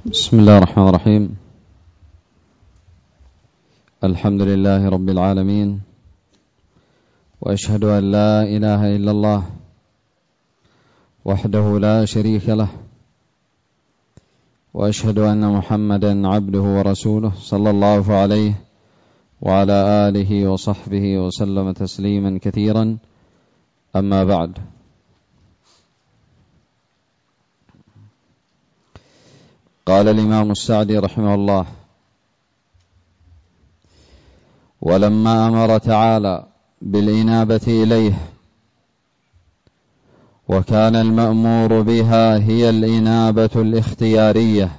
بسم الله الرحمن الرحيم. الحمد لله رب العالمين، وأشهد أن لا إله إلا الله وحده لا شريك له، وأشهد أن محمدا عبده ورسوله صلى الله عليه وعلى آله وصحبه وسلم تسليما كثيرا. أما بعد، قال الإمام السعدي رحمه الله: ولما أمر تعالى بالإنابة إليه وكان المأمور بها هي الإنابة الاختيارية،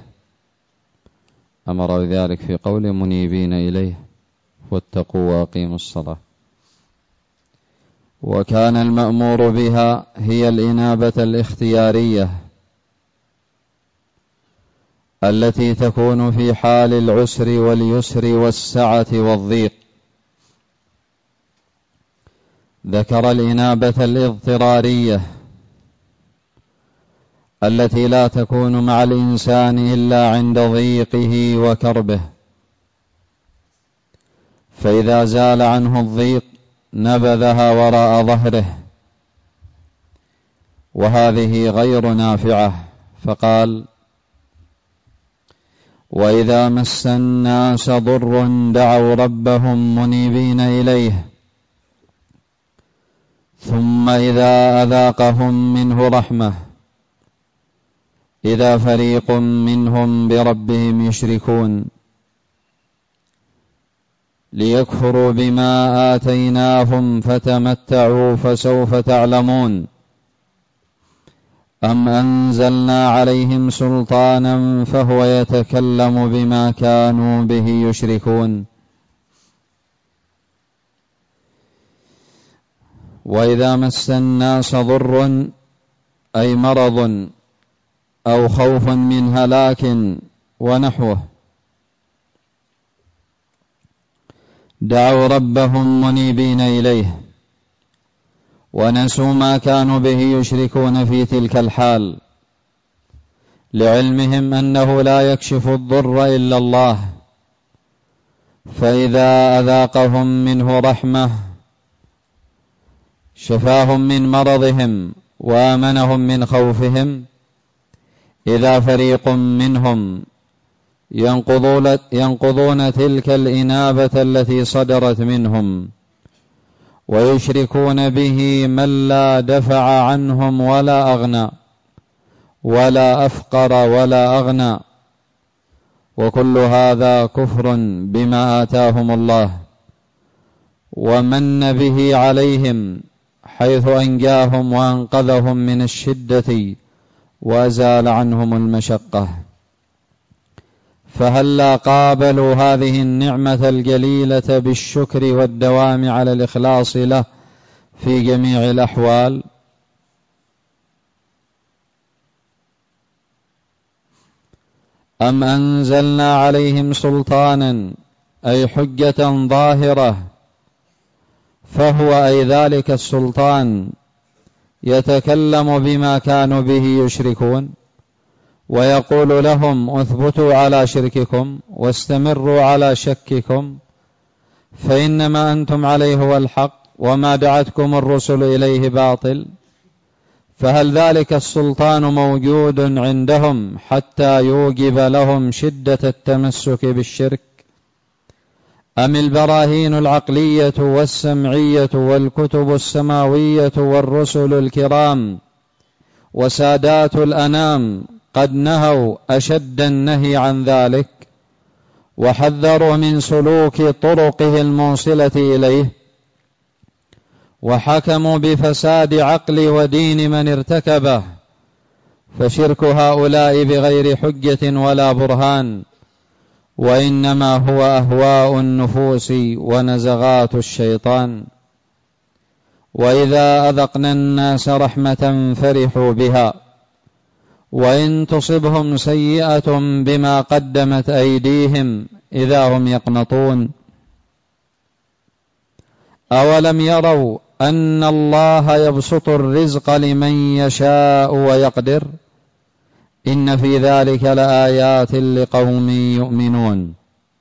أمر بذلك في قول منيبين إليه واتقوا وأقيموا الصلاة. وكان المأمور بها هي الإنابة الاختيارية التي تكون في حال العسر واليسر والسعة والضيق. ذكر الإنابة الاضطرارية التي لا تكون مع الإنسان إلا عند ضيقه وكربه، فإذا زال عنه الضيق نبذها وراء ظهره، وهذه غير نافعة. فقال: وإذا مس الناس ضر دعوا ربهم منيبين إليه ثم إذا أذاقهم منه رحمة إذا فريق منهم بربهم يشركون ليكفروا بما آتيناهم فتمتعوا فسوف تعلمون أم أنزلنا عليهم سلطانا فهو يتكلم بما كانوا به يشركون. وإذا مس الناس ضر أي مرض أو خوف من هلاك ونحوه دعوا ربهم منيبين إليه، ونسوا ما كانوا به يشركون في تلك الحال، لعلمهم أنه لا يكشف الضر إلا الله، فإذا أذاقهم منه رحمة شفاهم من مرضهم وآمنهم من خوفهم، إذا فريق منهم ينقضون تلك الإنابة التي صدرت منهم ويشركون به من لا دفع عنهم ولا أغنى ولا أفقر ولا أغنى، وكل هذا كفر بما آتاهم الله ومن به عليهم، حيث أنجاهم وأنقذهم من الشدة وأزال عنهم المشقة. فهلا قابلوا هذه النعمة الجليلة بالشكر والدوام على الإخلاص له في جميع الأحوال؟ أم أنزلنا عليهم سلطانا أي حجة ظاهرة، فهو أي ذلك السلطان يتكلم بما كانوا به يشركون ويقول لهم: اثبتوا على شرككم واستمروا على شككم، فإنما أنتم عليه هو الحق وما دعتكم الرسل إليه باطل. فهل ذلك السلطان موجود عندهم حتى يوجب لهم شدة التمسك بالشرك؟ أم البراهين العقلية والسمعية والكتب السماوية والرسل الكرام وسادات الأنام قد نهوا أشد النهي عن ذلك وحذروا من سلوك طرقه الموصلة إليه، وحكموا بفساد عقل ودين من ارتكبه، فشرك هؤلاء بغير حجة ولا برهان، وإنما هو أهواء النفوس ونزغات الشيطان. وإذا أذقنا الناس رحمة فرحوا بها، وإن تصبهم سيئة بما قدمت أيديهم إذا هم يقنطون. أولم يروا أن الله يبسط الرزق لمن يشاء ويقدر إن في ذلك لآيات لقوم يؤمنون.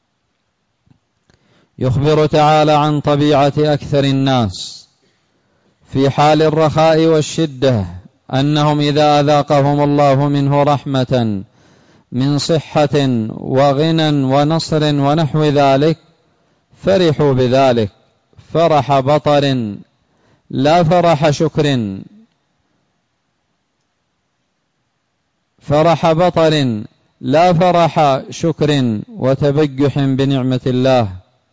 يخبر تعالى عن طبيعة أكثر الناس في حال الرخاء والشدة، أنهم إذا أذاقهم الله منه رحمة من صحة وغنى ونصر ونحو ذلك فرحوا بذلك فرح بطر لا فرح شكر، فرح بطر لا فرح شكر وتبجح بنعمة الله.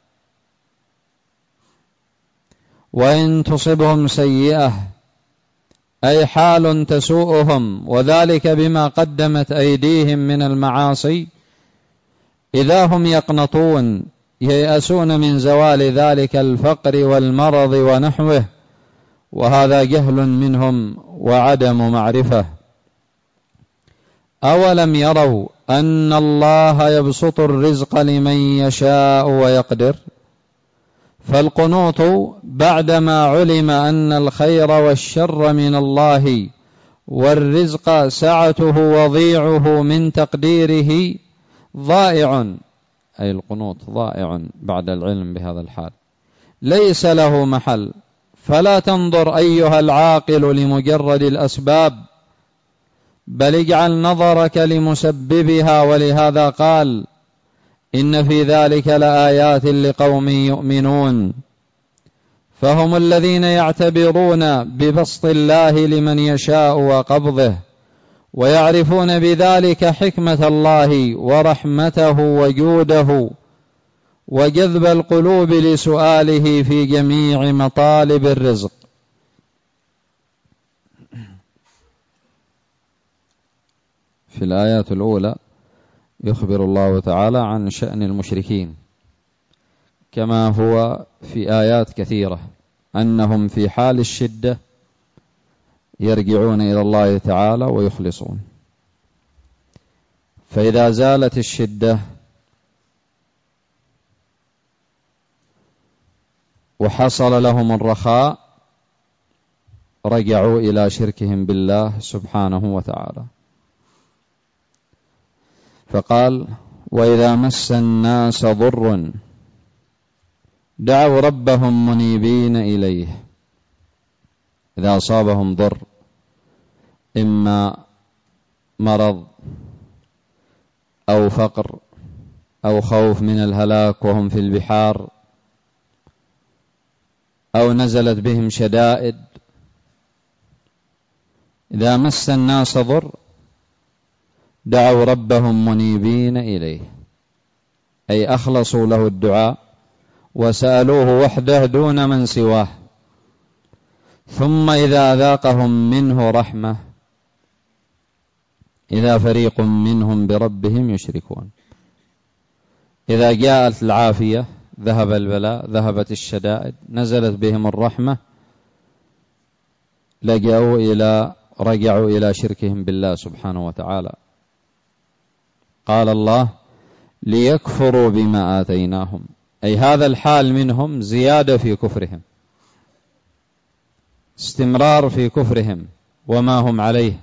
وإن تصبهم سيئة أي حال تسوءهم وذلك بما قدمت أيديهم من المعاصي، إذا هم يقنطون ييأسون من زوال ذلك الفقر والمرض ونحوه، وهذا جهل منهم وعدم معرفة. أولم يروا أن الله يبسط الرزق لمن يشاء ويقدر؟ فالقنوط بعدما علم أن الخير والشر من الله والرزق سعته وضيعه من تقديره ضائع، أي القنوط ضائع بعد العلم بهذا الحال ليس له محل. فلا تنظر أيها العاقل لمجرد الأسباب، بل اجعل نظرك لمسببها. ولهذا قال إن في ذلك لآيات لقوم يؤمنون، فهم الذين يعتبرون ببسط الله لمن يشاء وقبضه، ويعرفون بذلك حكمة الله ورحمته وجوده وجذب القلوب لسؤاله في جميع مطالب الرزق. في الآيات الأولى يخبر الله تعالى عن شأن المشركين، كما هو في آيات كثيرة أنهم في حال الشدة يرجعون إلى الله تعالى ويخلصون، فإذا زالت الشدة وحصل لهم الرخاء رجعوا إلى شركهم بالله سبحانه وتعالى. فقال وإذا مس الناس ضر دعوا ربهم منيبين إليه. إذا أصابهم ضر إما مرض أو فقر أو خوف من الهلاك وهم في البحار، أو نزلت بهم شدائد، إذا مس الناس ضر دعوا ربهم منيبين إليه، أي أخلصوا له الدعاء وسألوه وحده دون من سواه. ثم إذا ذاقهم منه رحمة إذا فريق منهم بربهم يشركون. إذا جاءت العافية ذهب البلاء، ذهبت الشدائد، نزلت بهم الرحمة، رجعوا إلى شركهم بالله سبحانه وتعالى. قال الله ليكفروا بما آتيناهم، أي هذا الحال منهم زيادة في كفرهم، استمرار في كفرهم وما هم عليه.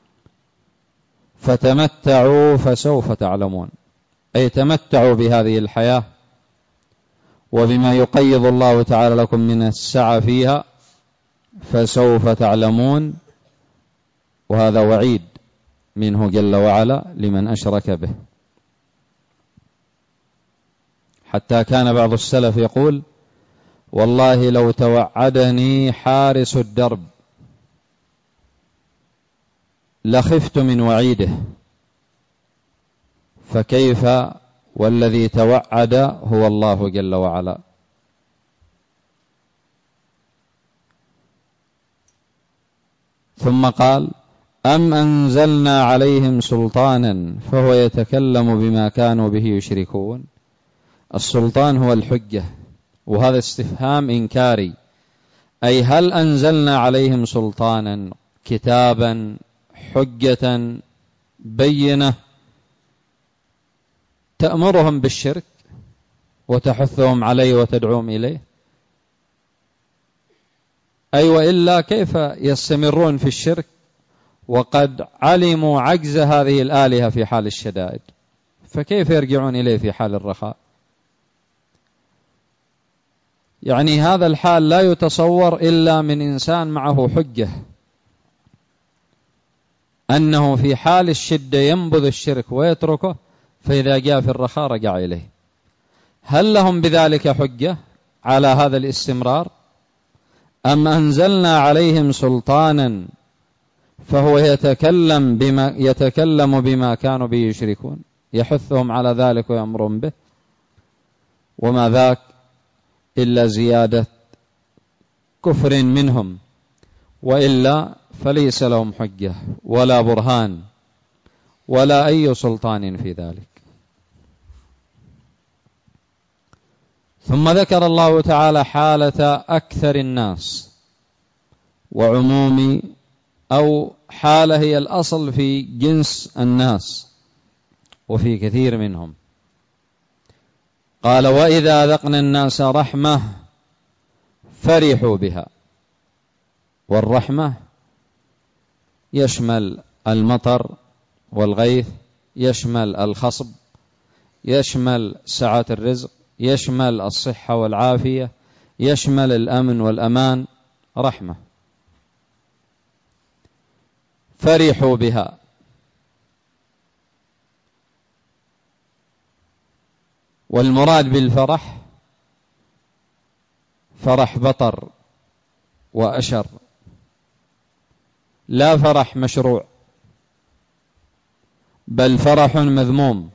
فتمتعوا فسوف تعلمون، أي تمتعوا بهذه الحياة وبما يقيض الله تعالى لكم من السعة فيها فسوف تعلمون. وهذا وعيد منه جل وعلا لمن أشرك به. حتى كان بعض السلف يقول والله لو توعدني حارس الدرب لخفت من وعيده، فكيف والذي توعد هو الله جل وعلا. ثم قال أم أنزلنا عليهم سلطانا فهو يتكلم بما كانوا به يشركون. السلطان هو الحجة، وهذا استفهام إنكاري، أي هل أنزلنا عليهم سلطانا كتابا حجة بينة تأمرهم بالشرك وتحثهم عليه وتدعوهم إليه؟ أي وإلا كيف يستمرون في الشرك وقد علموا عجز هذه الآلهة في حال الشدائد، فكيف يرجعون إليه في حال الرخاء؟ يعني هذا الحال لا يتصور إلا من إنسان معه حجة أنه في حال الشدة ينبذ الشرك ويتركه، فإذا جاء في الرخاء رجع إليه. هل لهم بذلك حجة على هذا الاستمرار، أم أنزلنا عليهم سلطانا فهو يتكلم بما كانوا به يشركون، يحثهم على ذلك ويأمرهم به، وما ذاك إلا زيادة كفر منهم، وإلا فليس لهم حجة ولا برهان ولا أي سلطان في ذلك. ثم ذكر الله تعالى حالة أكثر الناس وعموم، أو حالة هي الأصل في جنس الناس وفي كثير منهم. قال: وإذا أذقنا الناس رحمة فرحوا بها. والرحمة يشمل المطر والغيث، يشمل الخصب، يشمل سعة الرزق، يشمل الصحة والعافية، يشمل الأمن والأمان. رحمة فرحوا بها. والمراد بالفرح فرح بطر وأشر، لا فرح مشروع، بل فرح مذموم.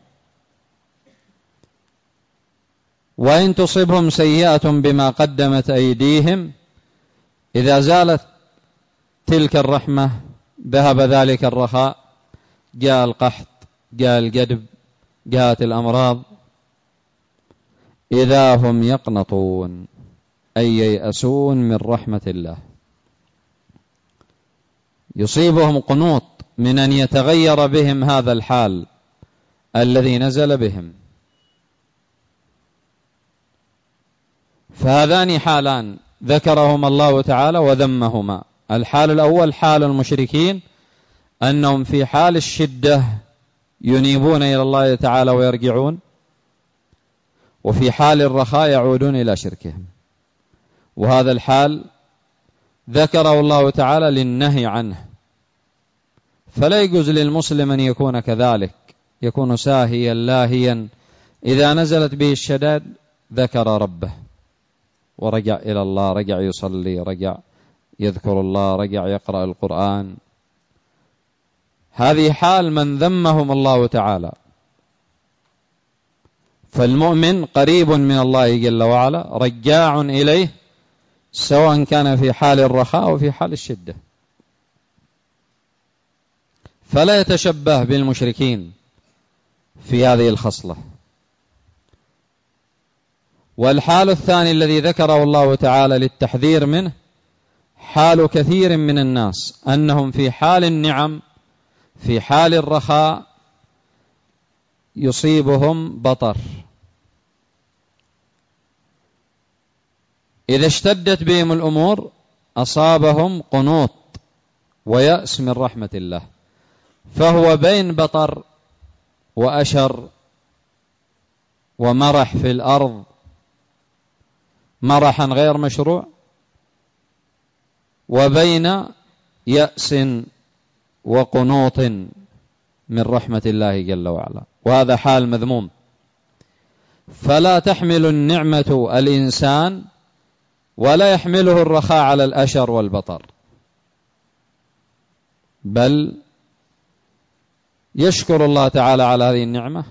وإن تصبهم سيئة بما قدمت أيديهم، إذا زالت تلك الرحمة ذهب ذلك الرخاء، جاء القحط، جاء الجدب، جاءت الأمراض، إذا هم يقنطون، أي ييأسون من رحمة الله، يصيبهم قنوط من أن يتغير بهم هذا الحال الذي نزل بهم. فهذان حالان ذكرهما الله تعالى وذمهما. الحال الأول حال المشركين، أنهم في حال الشدة ينيبون إلى الله تعالى ويرجعون، وفي حال الرخاء يعودون إلى شركهم. وهذا الحال ذكره الله تعالى للنهي عنه، فلا يجوز للمسلم أن يكون كذلك، يكون ساهيا لاهيا. إذا نزلت به الشدائد ذكر ربه ورجع إلى الله، رجع يصلي، رجع يذكر الله، رجع يقرأ القرآن. هذه حال من ذمهم الله تعالى. فالمؤمن قريب من الله جل وعلا، رجاع إليه، سواء كان في حال الرخاء أو في حال الشدة، فلا يتشبه بالمشركين في هذه الخصلة. والحال الثاني الذي ذكره الله تعالى للتحذير منه، حال كثير من الناس أنهم في حال النعم، في حال الرخاء يصيبهم بطر، إذا اشتدت بهم الأمور أصابهم قنوط ويأس من رحمة الله. فهو بين بطر وأشر ومرح في الأرض، مرحا غير مشروع، وبين يأس وقنوط من رحمة الله جل وعلا، وهذا حال مذموم. فلا تحمل النعمة الإنسان ولا يحمله الرخاء على الأشر والبطر، بل يشكر الله تعالى على هذه النعمة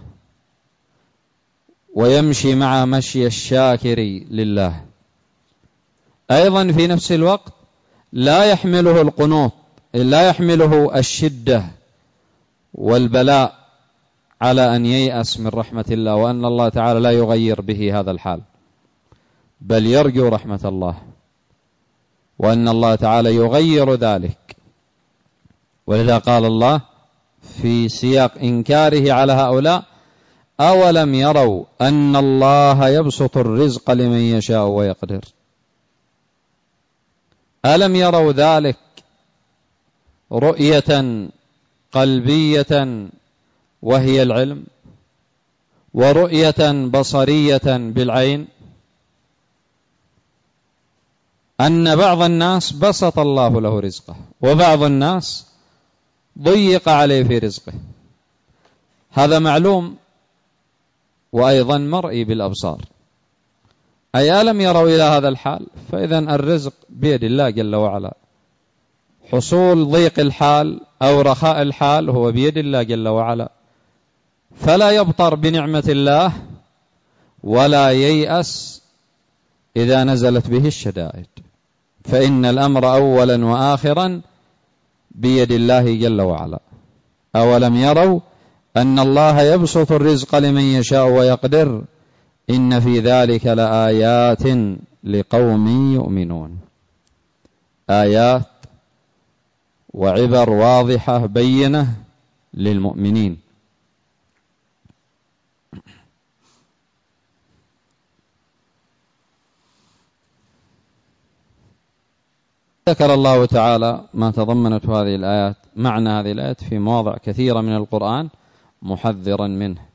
ويمشي مع مشي الشاكر لله. أيضا في نفس الوقت لا يحمله القنوط، لا يحمله الشدة والبلاء على أن ييأس من رحمة الله، وأن الله تعالى لا يغير به هذا الحال، بل يرجو رحمة الله، وأن الله تعالى يغير ذلك. ولذا قال الله في سياق إنكاره على هؤلاء: أولم يروا أن الله يبسط الرزق لمن يشاء ويقدر. ألم يروا ذلك رؤية قلبية وهي العلم، ورؤية بصرية بالعين. أن بعض الناس بسط الله له رزقه، وبعض الناس ضيق عليه في رزقه، هذا معلوم وأيضا مرئي بالأبصار. أي ألم يروا إلى هذا الحال؟ فإذن الرزق بيد الله جل وعلا، حصول ضيق الحال أو رخاء الحال هو بيد الله جل وعلا، فلا يبطر بنعمة الله ولا ييأس إذا نزلت به الشدائد، فإن الأمر أولا وآخرا بيد الله جل وعلا. أولم يروا أن الله يبسط الرزق لمن يشاء ويقدر إن في ذلك لآيات لقوم يؤمنون. آيات وعبر واضحة بينة للمؤمنين. ذكر الله تعالى ما تضمنت هذه الآيات، معنى هذه الآيات في مواضع كثيرة من القرآن محذرا منه،